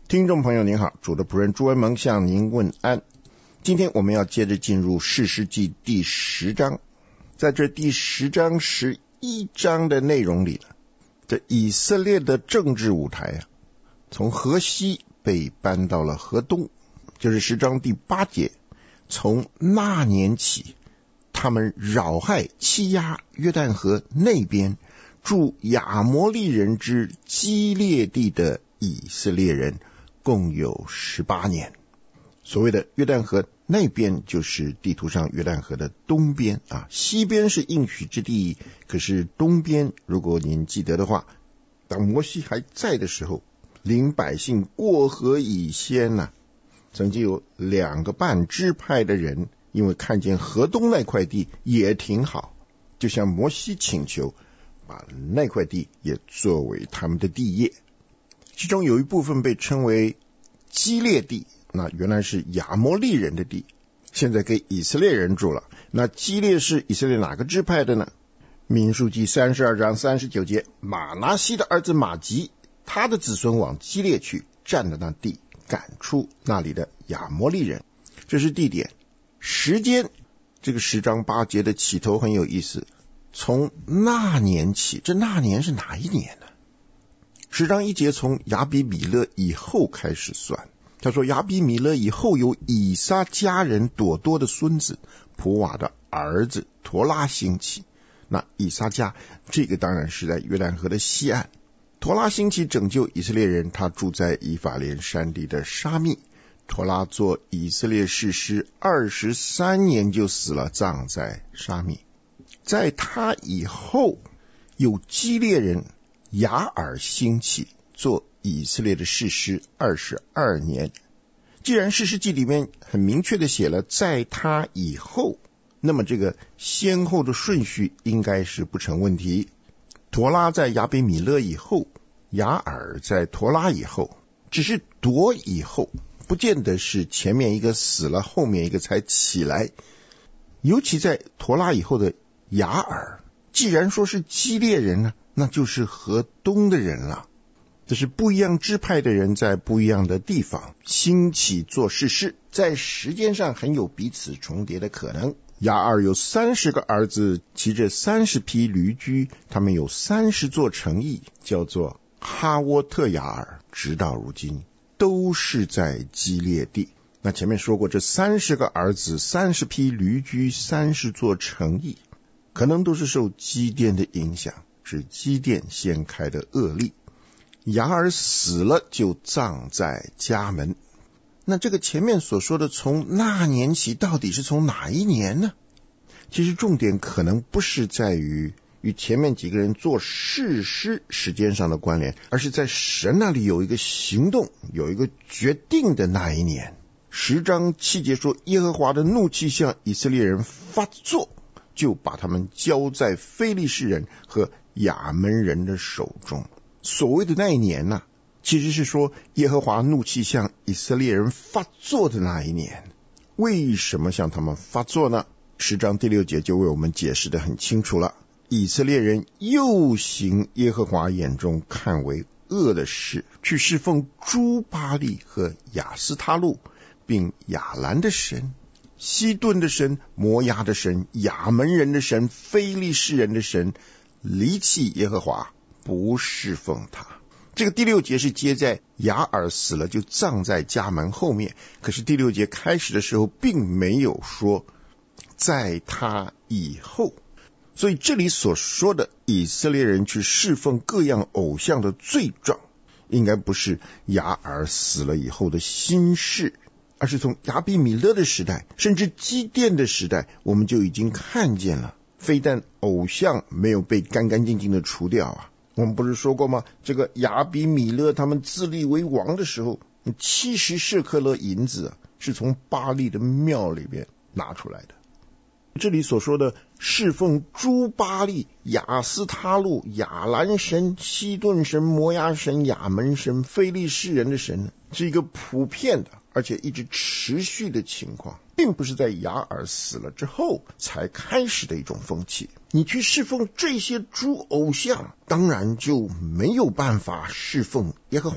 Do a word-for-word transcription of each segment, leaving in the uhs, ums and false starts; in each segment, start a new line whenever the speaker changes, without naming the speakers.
听众朋友您好，主的仆人朱文蒙向您问安。今天我们要接着进入士师记第十章，在这第十章十一章的内容里呢，这以色列的政治舞台啊，从河西被搬到了河东，就是十章第八节，从那年起，他们扰害欺压约旦河那边住亚摩利人之基列地的以色列人，共有十八年。所谓的约旦河那边就是地图上约旦河的东边啊，西边是应许之地，可是东边，如果您记得的话，当摩西还在的时候，领百姓过河以先呢、啊，曾经有两个半支派的人，因为看见河东那块地也挺好，就向摩西请求，把那块地也作为他们的地业。其中有一部分被称为基列地，那原来是亚摩利人的地，现在给以色列人住了。那基列是以色列哪个支派的呢？民数记三十二章三十九节，马拿西的儿子马吉，他的子孙往基列去，占了那地，赶出那里的亚摩利人。这是地点。时间，这个十章八节的起头很有意思，从那年起，这那年是哪一年呢？十章一节从亚比米勒以后开始算，他说亚比米勒以后有以撒家人朵多的孙子普瓦的儿子陀拉兴起。那以撒家这个当然是在约旦河的西岸。陀拉兴起拯救以色列人，他住在以法莲山地的沙密。陀拉做以色列士师二十三年就死了，葬在沙密。在他以后有基列人雅尔兴起，做以色列的士师二十二年。既然士师记里面很明确的写了在他以后，那么这个先后的顺序应该是不成问题。陀拉在亚比米勒以后，雅尔在陀拉以后，只是夺以后，不见得是前面一个死了，后面一个才起来。尤其在陀拉以后的雅尔，既然说是基列人呢，那就是河东的人了。这是不一样支派的人在不一样的地方兴起做士师，在时间上很有彼此重叠的可能。雅尔有三十个儿子，骑着三十匹驴驹，他们有三十座城邑，叫做哈沃特雅尔，直到如今都是在基列地。那前面说过，这三十个儿子，三十匹驴驹，三十座城邑，可能都是受基甸的影响，是基甸先开的恶例。雅尔死了就葬在家门。那这个前面所说的从那年起，到底是从哪一年呢？其实重点可能不是在于与前面几个人做士师时间上的关联，而是在神那里有一个行动，有一个决定的那一年。十章七节说，耶和华的怒气向以色列人发作，就把他们交在非利士人和亚扪人的手中。所谓的那一年呢、啊，其实是说耶和华怒气向以色列人发作的那一年。为什么向他们发作呢？十章第六节就为我们解释得很清楚了。以色列人又行耶和华眼中看为恶的事，去侍奉诸巴力和亚斯他路，并亚兰的神、西顿的神、摩押的神、亚扪人的神、非利士人的神，离弃耶和华，不侍奉他。这个第六节是接在雅尔死了就葬在家门后面，可是第六节开始的时候并没有说在他以后。所以这里所说的以色列人去侍奉各样偶像的罪状，应该不是雅尔死了以后的新事，而是从亚比米勒的时代，甚至基甸的时代，我们就已经看见了。非但偶像没有被干干净净的除掉啊，我们不是说过吗？这个亚比米勒他们自立为王的时候，七十舍客勒银子、啊、是从巴力的庙里边拿出来的。这里所说的侍奉诸巴力、亚斯他路、亚兰神、西顿神、摩押神、亚扪神、非利士人的神，是一个普遍的而且一直持续的情况，并不是在雅尔死了之后才开始的一种风气。你去侍奉这些诸偶像，当然就没有办法侍奉耶和华，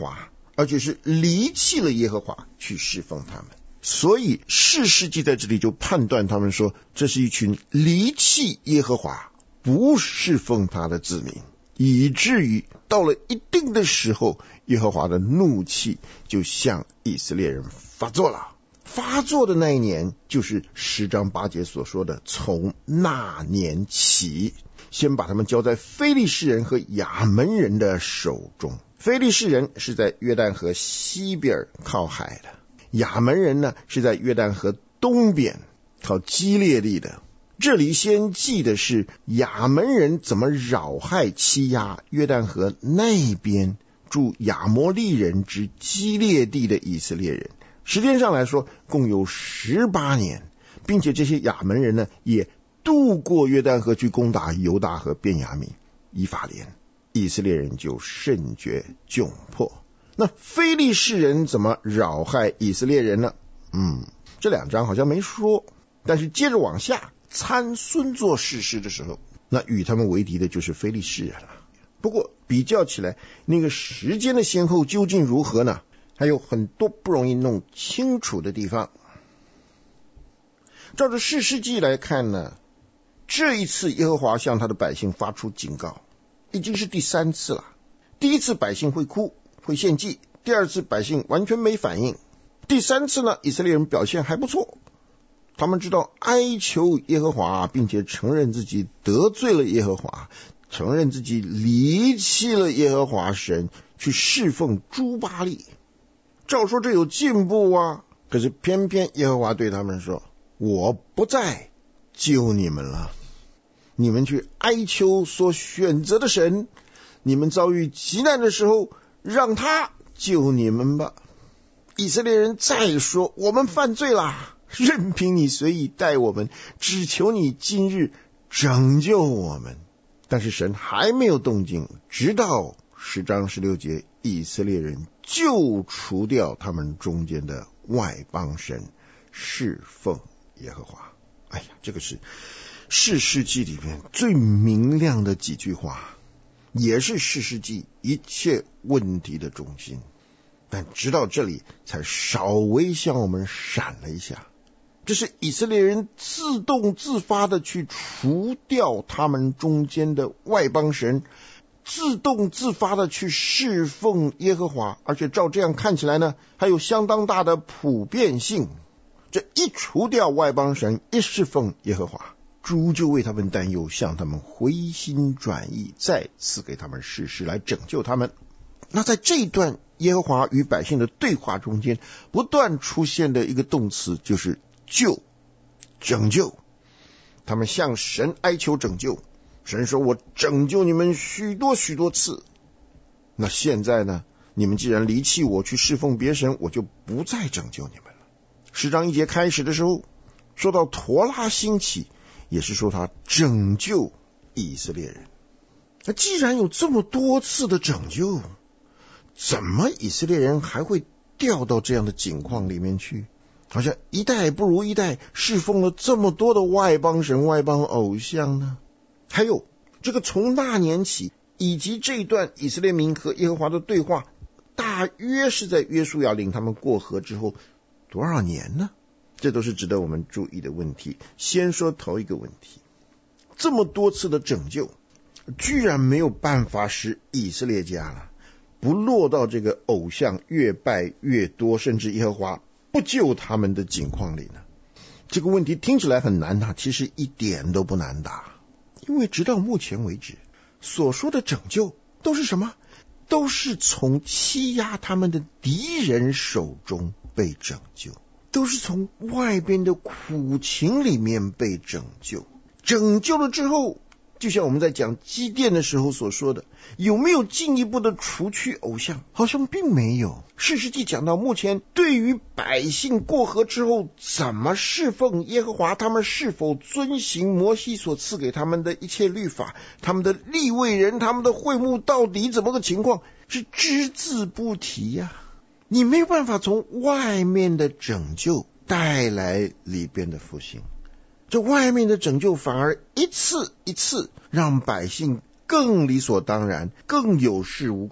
而且是离弃了耶和华去侍奉他们。所以士师记在这里就判断他们说，这是一群离弃耶和华不侍奉他的子民，以至于到了一定的时候，耶和华的怒气就向以色列人发作了。发作的那一年，就是十章八节所说的从那年起，先把他们交在非利士人和亚门人的手中。非利士人是在约旦河西边靠海的，亚门人呢是在约旦河东边靠基列地的。这里先记的是亚门人怎么扰害欺压约旦河那边住亚摩利人之基列地的以色列人。时间上来说共有十八年，并且这些亚门人呢也渡过约旦河去攻打犹大和便雅悯、以法莲，以色列人就甚觉窘迫。那非利士人怎么扰害以色列人呢？嗯，这两章好像没说，但是接着往下参孙做士师的时候，那与他们为敌的就是非利士人了。不过比较起来，那个时间的先后究竟如何呢？还有很多不容易弄清楚的地方。照着士师记来看呢，这一次耶和华向他的百姓发出警告，已经是第三次了。第一次百姓会哭会献祭，第二次百姓完全没反应，第三次呢，以色列人表现还不错，他们知道哀求耶和华，并且承认自己得罪了耶和华，承认自己离弃了耶和华神，去侍奉诸巴力。照说这有进步啊，可是偏偏耶和华对他们说，我不再救你们了，你们去哀求所选择的神，你们遭遇急难的时候让他救你们吧。以色列人再说，我们犯罪啦，任凭你随意待我们，只求你今日拯救我们。但是神还没有动静，直到十章十六节，以色列人就除掉他们中间的外邦神，侍奉耶和华。哎呀，这个是士师记里面最明亮的几句话，也是士师记一切问题的中心。但直到这里才稍微向我们闪了一下，这是以色列人自动自发的去除掉他们中间的外邦神，自动自发的去侍奉耶和华，而且照这样看起来呢，还有相当大的普遍性。这一除掉外邦神，一侍奉耶和华，主就为他们担忧，向他们回心转意，再次给他们士师来拯救他们。那在这一段耶和华与百姓的对话中间，不断出现的一个动词就是救、拯救。他们向神哀求拯救，神说，我拯救你们许多许多次，那现在呢，你们既然离弃我去侍奉别神，我就不再拯救你们了。十章一节开始的时候说到陀拉兴起，也是说他拯救以色列人。那既然有这么多次的拯救，怎么以色列人还会掉到这样的境况里面去？好像一代不如一代，侍奉了这么多的外邦神、外邦偶像呢？还有这个从那年起，以及这一段以色列民和耶和华的对话，大约是在约书亚领他们过河之后多少年呢？这都是值得我们注意的问题。先说头一个问题，这么多次的拯救，居然没有办法使以色列家了不落到这个偶像越拜越多，甚至耶和华不救他们的境况里呢？这个问题听起来很难答，其实一点都不难答。因为直到目前为止所说的拯救都是什么？都是从欺压他们的敌人手中被拯救，都是从外边的苦情里面被拯救。拯救了之后，就像我们在讲基甸的时候所说的，有没有进一步的除去偶像？好像并没有。士师记讲到目前，对于百姓过河之后怎么侍奉耶和华，他们是否遵行摩西所赐给他们的一切律法，他们的利未人，他们的会幕到底怎么个情况，是只字不提呀、啊。你没有办法从外面的拯救带来里边的复兴，这外面的拯救反而一次一次让百姓更理所当然，更有恃无恐，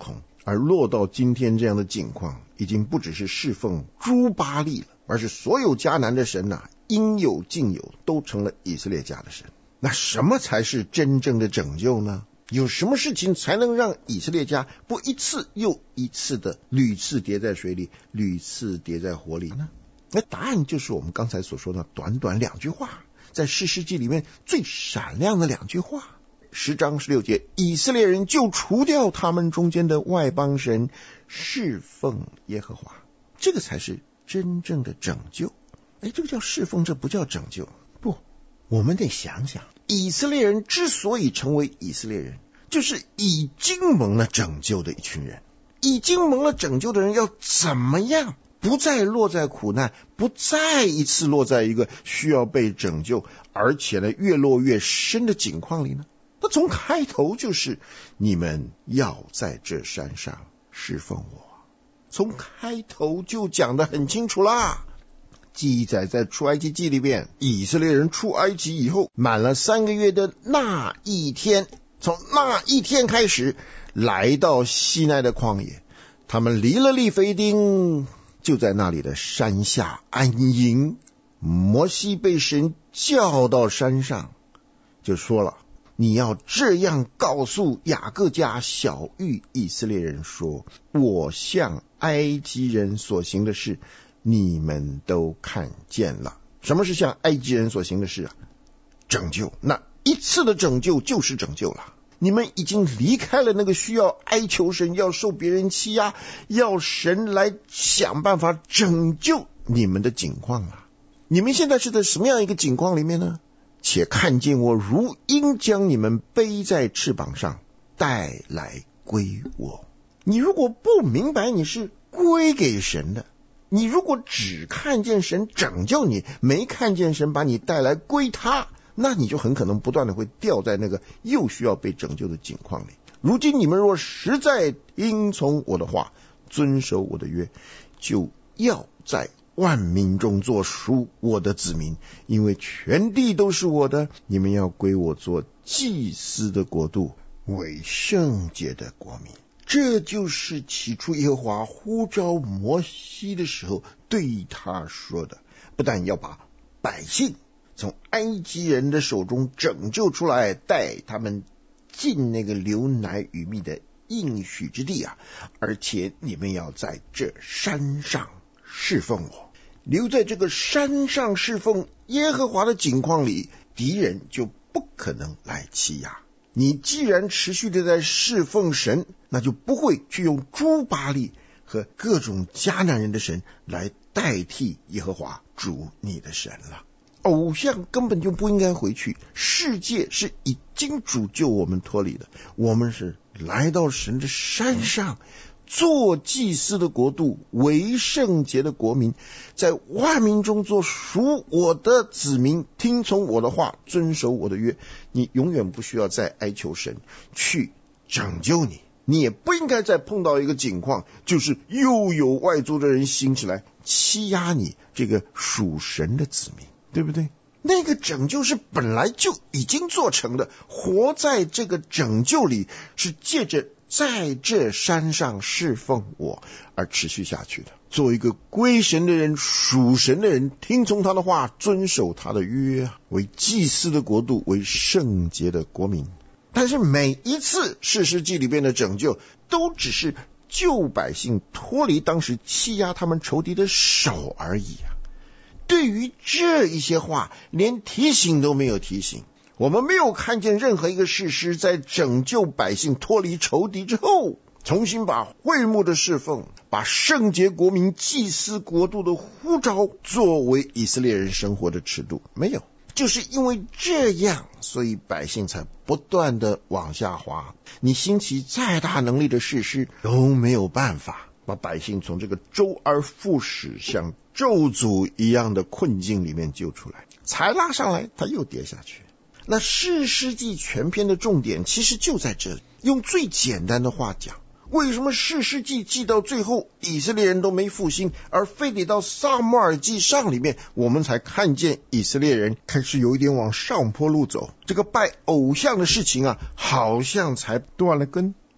而落到今天这样的境况，已经不只是侍奉诸巴力了，而是所有迦南的神啊，应有尽有，都成了以色列家的神。那什么才是真正的拯救呢？有什么事情才能让以色列家不一次又一次的屡次跌在水里，屡次跌在火里呢？那答案就是我们刚才所说的短短两句话，在士师记里面最闪亮的两句话。十章十六节，以色列人就除掉他们中间的外邦神，侍奉耶和华。这个才是真正的拯救。哎，这个叫侍奉，这不叫拯救。不，我们得想想，以色列人之所以成为以色列人，就是已经蒙了拯救的一群人。已经蒙了拯救的人要怎么样不再落在苦难，不再一次落在一个需要被拯救，而且呢越落越深的境况里呢？那从开头就是你们要在这山上侍奉我，从开头就讲得很清楚啦。记载在出埃及记里面，以色列人出埃及以后，满了三个月的那一天，从那一天开始来到西奈的旷野，他们离了利非丁，就在那里的山下安营。摩西被神叫到山上，就说了，你要这样告诉雅各家小谕以色列人说，我向埃及人所行的事你们都看见了。什么是向埃及人所行的事啊？拯救。那一次的拯救就是拯救了。你们已经离开了那个需要哀求神，要受别人欺压，要神来想办法拯救你们的境况了。你们现在是在什么样一个境况里面呢？且看见我如鹰将你们背在翅膀上，带来归我。你如果不明白你是归给神的，你如果只看见神拯救你，没看见神把你带来归他，那你就很可能不断的会掉在那个又需要被拯救的境况里。如今你们若实在听从我的话，遵守我的约，就要在万民中做属我的子民，因为全地都是我的，你们要归我做祭司的国度，为圣洁的国民。这就是起初耶和华呼召摩西的时候对他说的，不但要把百姓从埃及人的手中拯救出来，带他们进那个流奶与蜜的应许之地啊，而且你们要在这山上侍奉我。留在这个山上侍奉耶和华的境况里，敌人就不可能来欺压你。既然持续的在侍奉神，那就不会去用诸巴力和各种迦南人的神来代替耶和华主你的神了。偶像根本就不应该回去，世界是已经主救我们脱离的，我们是来到神的山上，做祭司的国度，为圣洁的国民，在万民中做属我的子民，听从我的话，遵守我的约。你永远不需要再哀求神去拯救你，你也不应该再碰到一个境况，就是又有外族的人兴起来欺压你这个属神的子民，对不对？那个拯救是本来就已经做成的，活在这个拯救里，是借着在这山上侍奉我而持续下去的。做一个归神的人，属神的人，听从他的话，遵守他的约，为祭司的国度，为圣洁的国民。但是每一次士师记里边的拯救，都只是救百姓脱离当时欺压他们仇敌的手而已啊。对于这一些话，连提醒都没有提醒。我们没有看见任何一个士师在拯救百姓脱离仇敌之后，重新把会幕的侍奉，把圣洁国民祭司国度的呼召作为以色列人生活的尺度，没有。就是因为这样，所以百姓才不断的往下滑。你兴起再大能力的士师，都没有办法把百姓从这个周而复始像咒诅一样的困境里面救出来，才拉上来他又跌下去。那士师记全篇的重点其实就在这里。用最简单的话讲，为什么士师记记到最后以色列人都没复兴，而非得到撒母耳记上里面我们才看见以色列人开始有一点往上坡路走，这个拜偶像的事情啊好像才断了根。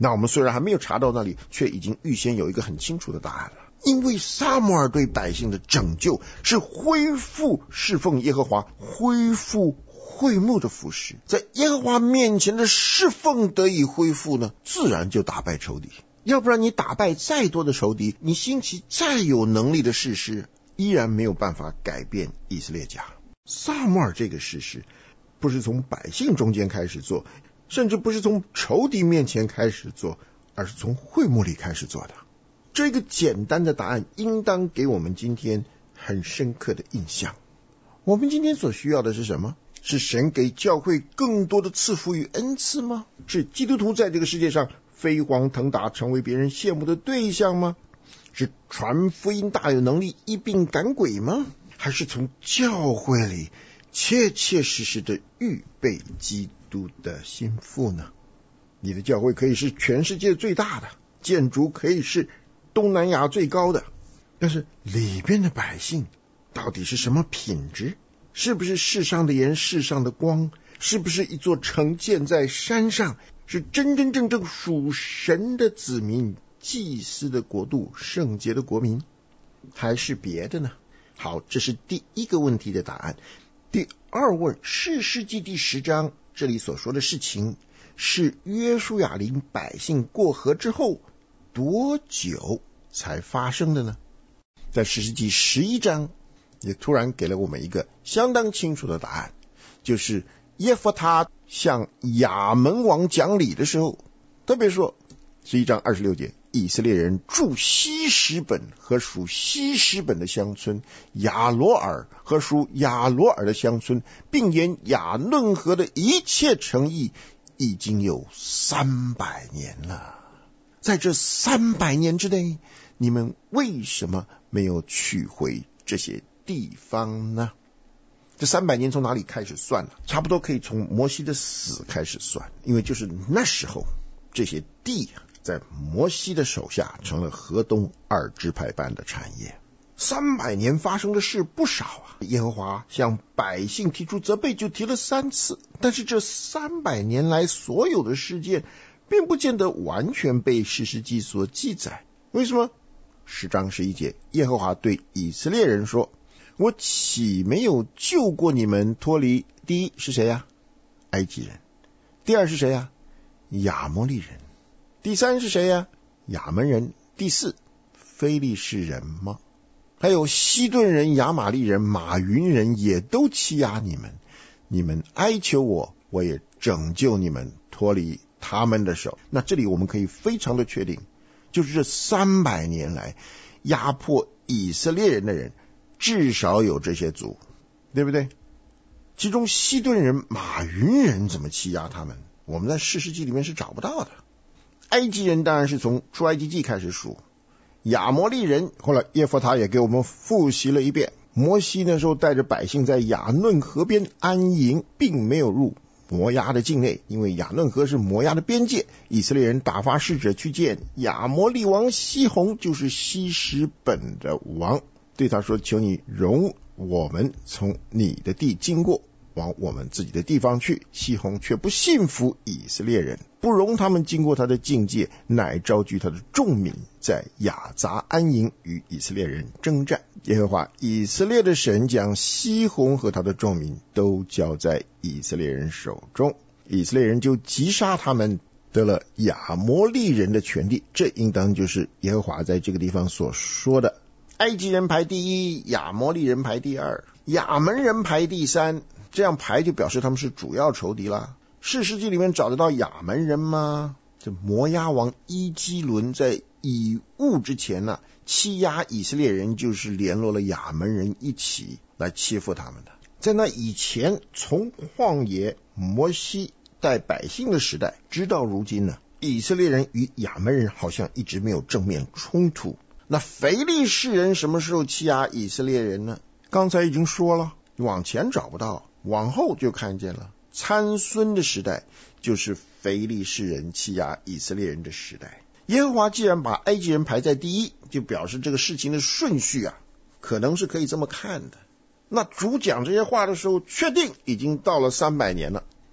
那我们虽然还没有查到那里，却已经预先有一个很清楚的答案了。因为撒母耳对百姓的拯救是恢复侍奉耶和华，恢复会幕的服事，在耶和华面前的侍奉得以恢复呢，自然就打败仇敌。要不然你打败再多的仇敌，你兴起再有能力的士师，依然没有办法改变以色列家。撒母耳这个士师不是从百姓中间开始做，甚至不是从仇敌面前开始做，而是从会幕里开始做的。这个简单的答案应当给我们今天很深刻的印象。我们今天所需要的是什么？是神给教会更多的赐福与恩赐吗？是基督徒在这个世界上飞黄腾达，成为别人羡慕的对象吗？是传福音大有能力，一并赶鬼吗？还是从教会里切切实实的预备基督的心腹呢？你的教会可以是全世界最大的，建筑可以是东南亚最高的，但是里边的百姓到底是什么品质？是不是世上的盐，世上的光？是不是一座城建在山上，是真真正正属神的子民，祭司的国度，圣洁的国民？还是别的呢？好，这是第一个问题的答案。第二问，士师记第十章这里所说的事情，是约书亚领百姓过河之后多久才发生的呢？在士师记十一章也突然给了我们一个相当清楚的答案，就是耶弗他向亚门王讲理的时候，特别说十一章二十六节，以色列人住西什本和属西什本的乡村，亚罗尔和属亚罗尔的乡村，并沿亚嫩河的一切城邑，已经有三百年了。在这三百年之内，你们为什么没有取回这些地方呢？这三百年从哪里开始算呢？差不多可以从摩西的死开始算，因为就是那时候这些地在摩西的手下成了河东二支派般的产业。三百年发生的事不少啊，耶和华向百姓提出责备就提了三次，但是这三百年来所有的事件并不见得完全被士师记所记载。为什么？十章十一节，耶和华对以色列人说，我岂没有救过你们脱离，第一是谁呀？埃及人。第二是谁呀？亚摩利人。第三是谁呀？亚门人。第四，非利士人吗？还有西顿人、亚玛利人、马云人也都欺压你们，你们哀求我，我也拯救你们脱离他们的手。那这里我们可以非常的确定，就是这三百年来压迫以色列人的人至少有这些族，对不对？其中西顿人、马云人怎么欺压他们，我们在士师记里面是找不到的。埃及人当然是从出埃及记开始数，亚摩利人后来耶弗他也给我们复习了一遍。摩西那时候带着百姓在亚嫩河边安营，并没有入摩押的境内，因为亚嫩河是摩押的边界。以色列人打发使者去见亚摩利王西宏，就是西什本的王，对他说，求你容我们从你的地经过，往我们自己的地方去。西宏却不信服以色列人，不容他们经过他的境界，乃招聚他的众民，在亚杂安营，与以色列人征战。耶和华以色列的神将西宏和他的众民都交在以色列人手中，以色列人就击杀他们，得了亚摩利人的权利。这应当就是耶和华在这个地方所说的，埃及人排第一，亚摩利人排第二，亚门人排第三，这样排就表示他们是主要仇敌啦。士师记里面找得到亚门人吗？这摩押王伊基伦在以物之前呢、啊，欺压以色列人，就是联络了亚门人一起来欺负他们的。在那以前，从旷野摩西带百姓的时代，直到如今呢，以色列人与亚门人好像一直没有正面冲突。那非利士人什么时候欺压以色列人呢？刚才已经说了，往前找不到，往后就看见了。参孙的时代就是非利士人欺压以色列人的时代。耶和华既然把埃及人排在第一，就表示这个事情的顺序啊，可能是可以这么看的。那主讲这些话的时候，确定已经到了三百年了，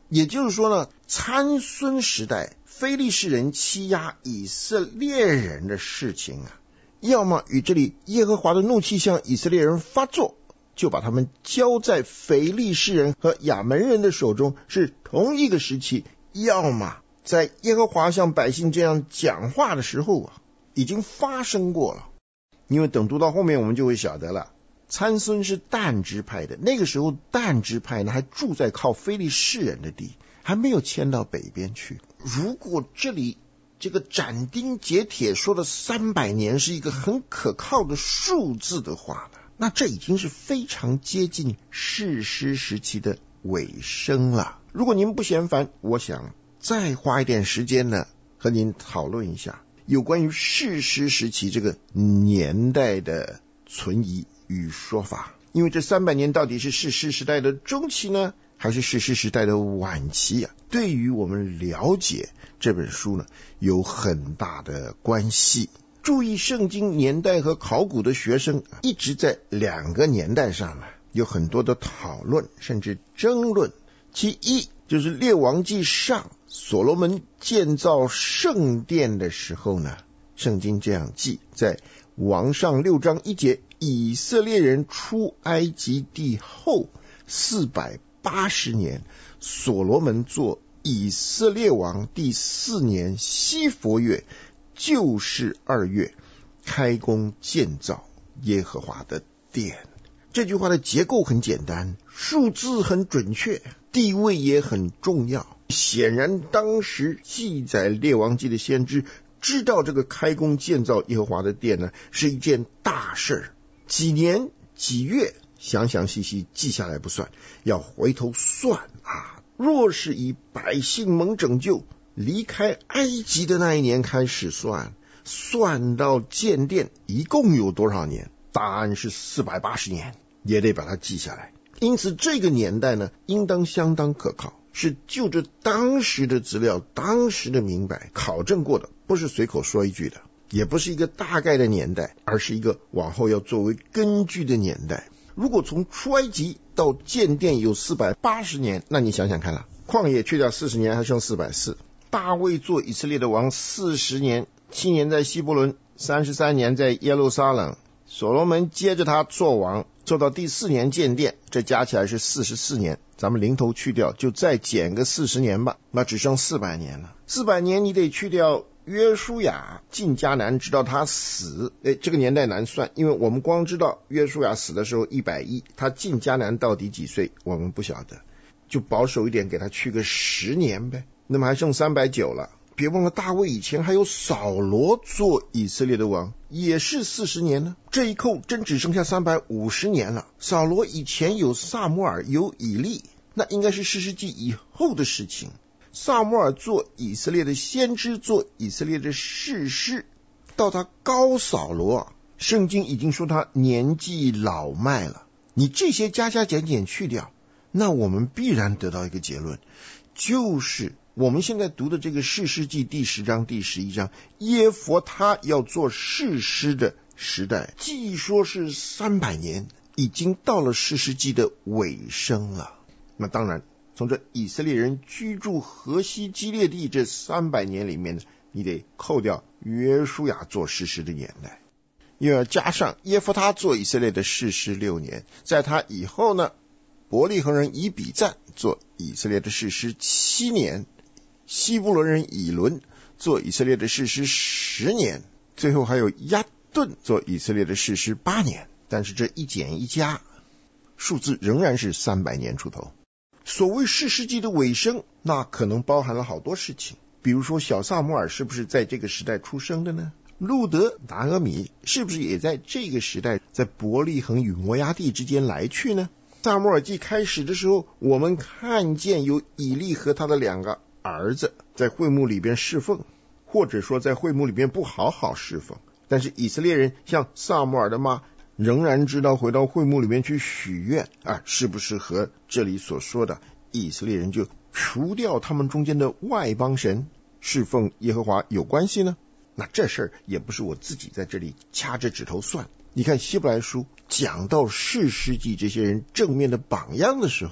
也就是说呢，参孙时代非利士人欺压以色列人的事情啊，要么与这里耶和华的怒气向以色列人发作，就把他们交在非利士人和亚门人的手中，是同一个时期；要么在耶和华向百姓这样讲话的时候啊，已经发生过了。因为等读到后面我们就会晓得了，参孙是但支派的，那个时候但支派呢还住在靠非利士人的地，还没有迁到北边去。如果这里这个斩钉截铁说的三百年是一个很可靠的数字的话呢，那这已经是非常接近士师时期的尾声了。如果您不嫌烦，我想再花一点时间呢，和您讨论一下有关于士师时期这个年代的存疑与说法。因为这三百年到底是士师时代的中期呢，还是士师时代的晚期啊？对于我们了解这本书呢，有很大的关系。注意圣经年代和考古的学生一直在两个年代上呢有很多的讨论，甚至争论。其一就是列王纪上所罗门建造圣殿的时候呢，圣经这样记，在王上六章一节，以色列人出埃及地后四百八十年，所罗门做以色列王第四年西弗月，就是二月，开工建造耶和华的殿。这句话的结构很简单，数字很准确，地位也很重要。显然当时记载列王记的先知知道这个开工建造耶和华的殿呢是一件大事，几年几月详详细细记下来不算，要回头算啊。若是以百姓蒙拯救离开埃及的那一年开始算，算到建殿一共有多少年？答案是四百八十年，也得把它记下来。因此这个年代呢应当相当可靠，是就着当时的资料，当时的明白考证过的，不是随口说一句的，也不是一个大概的年代，而是一个往后要作为根据的年代。如果从出埃及到建殿有四百八十年，那你想想看了，旷野去掉四十年还剩四百四十。大卫做以色列的王四十年，七年在希伯伦，三十三年在耶路撒冷。所罗门接着他做王，做到第四年建殿，这加起来是四十四年，咱们零头去掉，就再减个四十年吧，那只剩四百年了。四百年你得去掉约书亚进迦南直到他死，诶，这个年代难算，因为我们光知道约书亚死的时候一百一，他进迦南到底几岁我们不晓得，就保守一点给他去个十年呗，那么还剩三百九了。别忘了大卫以前还有扫罗做以色列的王，也是四十年呢，这一扣真只剩下三百五十年了。扫罗以前有撒母耳有以利，那应该是士师记以后的事情。撒母耳做以色列的先知，做以色列的士师，到他高扫罗，圣经已经说他年纪老迈了。你这些加加减减去掉，那我们必然得到一个结论，就是我们现在读的这个士师记第十章第十一章，耶弗他要做士师的时代，据说是三百年，已经到了士师记的尾声了。那当然从这以色列人居住河西基列地这三百年里面，你得扣掉约书亚做士师的年代，又要加上耶弗他做以色列的士师六年，在他以后呢，伯利恒人以比赞做以色列的士师七年，希布伦人以伦做以色列的士师十年，最后还有亚顿做以色列的士师八年。但是这一减一加，数字仍然是三百年出头。所谓士师记的尾声，那可能包含了好多事情，比如说小撒母耳是不是在这个时代出生的呢？路德、拿俄米是不是也在这个时代在伯利恒与摩押地之间来去呢？撒母耳记开始的时候，我们看见有以利和他的两个儿子在会幕里边侍奉，或者说在会幕里边不好好侍奉，但是以色列人像撒母耳的妈仍然知道回到会幕里面去许愿啊，是不是和这里所说的以色列人就除掉他们中间的外邦神，侍奉耶和华有关系呢？那这事儿也不是我自己在这里掐着指头算。你看希伯来书讲到士师记这些人正面的榜样的时候，他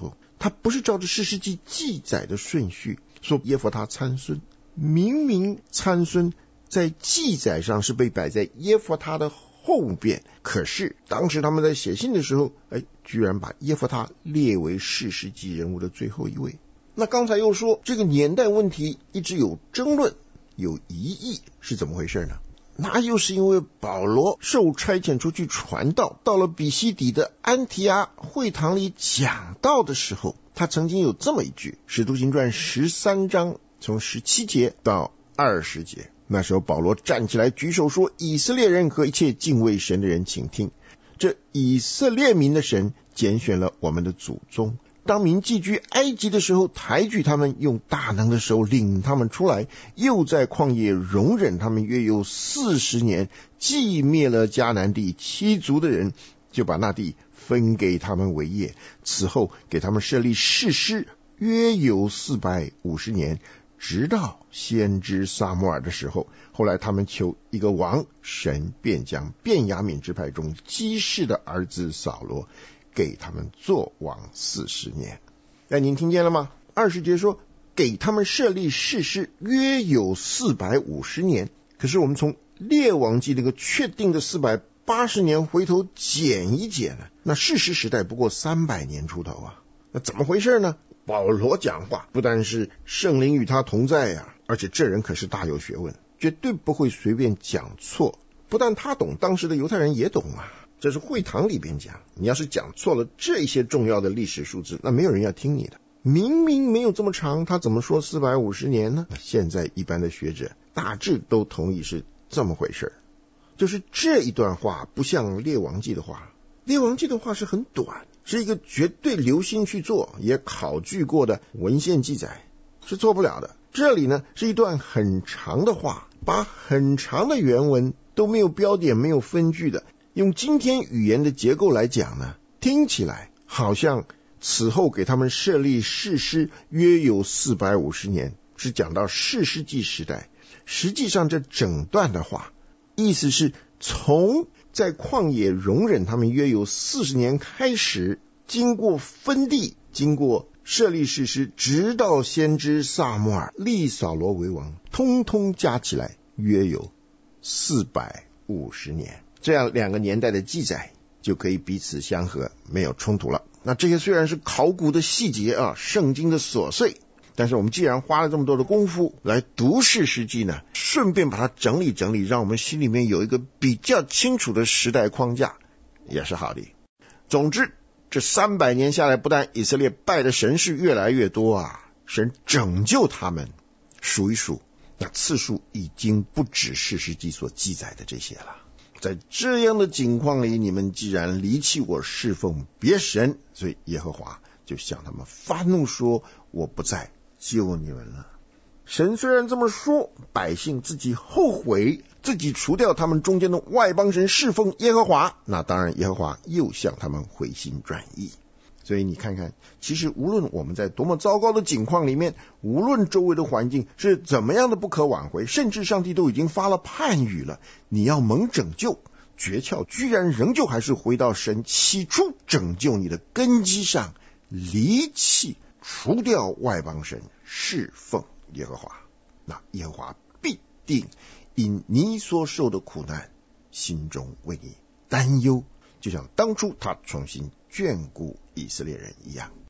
他不是照着士师记记载的顺序说耶弗他参孙，明明参孙在记载上是被摆在耶弗他的后边，可是当时他们在写信的时候，哎，居然把耶弗他列为士师记人物的最后一位。那刚才又说这个年代问题一直有争论，有疑义，是怎么回事呢？那又是因为保罗受差遣出去传道，到了比西底的安提阿会堂里讲道的时候，他曾经有这么一句，使徒行传十三章从十七节到二十节，那时候保罗站起来举手说，以色列人和一切敬畏神的人请听，这以色列民的神拣选了我们的祖宗，当民寄居埃及的时候抬举他们，用大能的手领他们出来，又在旷野容忍他们约有四十年，既灭了迦南地七族的人，就把那地分给他们为业，此后给他们设立士师约有四百五十年，直到先知撒母耳的时候。后来他们求一个王，神便将便雅悯支派中基士的儿子扫罗给他们做王四十年。那您听见了吗？二十节说给他们设立士师约有四百五十年，可是我们从列王记那个确定的四百八十年回头减一减呢，那士师时代不过三百年出头啊，那怎么回事呢？保罗讲话不但是圣灵与他同在啊，而且这人可是大有学问，绝对不会随便讲错。不但他懂，当时的犹太人也懂啊。这是会堂里边讲，你要是讲错了这些重要的历史数字，那没有人要听你的。明明没有这么长，他怎么说四百五十年呢？现在一般的学者大致都同意是这么回事，就是这一段话不像列王记的话，列王记的话是很短，是一个绝对留心去做也考据过的文献记载，是做不了的。这里呢是一段很长的话，把很长的原文都没有标点没有分句的，用今天语言的结构来讲呢，听起来好像此后给他们设立士师约有四百五十年，是讲到士师记时代。实际上这整段的话意思是从在旷野容忍他们约有四十年开始，经过分地，经过设立士师，直到先知撒母耳立扫罗为王，通通加起来约有四百五十年。这样两个年代的记载就可以彼此相合，没有冲突了。那这些虽然是考古的细节啊，圣经的琐碎，但是我们既然花了这么多的功夫来读士师记呢，顺便把它整理整理，让我们心里面有一个比较清楚的时代框架，也是好的。总之这三百年下来，不但以色列拜的神是越来越多啊，神拯救他们数一数，那次数已经不止士师记所记载的这些了。在这样的境况里，你们既然离弃我侍奉别神，所以耶和华就向他们发怒说，我不再救你们了。神虽然这么说，百姓自己后悔，自己除掉他们中间的外邦神，侍奉耶和华，那当然耶和华又向他们回心转意。所以你看看，其实无论我们在多么糟糕的境况里面，无论周围的环境是怎么样的不可挽回，甚至上帝都已经发了判语了，你要蒙拯救，诀窍居然仍旧还是回到神起初拯救你的根基上，离弃除掉外邦神，侍奉耶和华。那耶和华必定因你所受的苦难，心中为你担忧，就像当初他重新眷顾以色列人一样。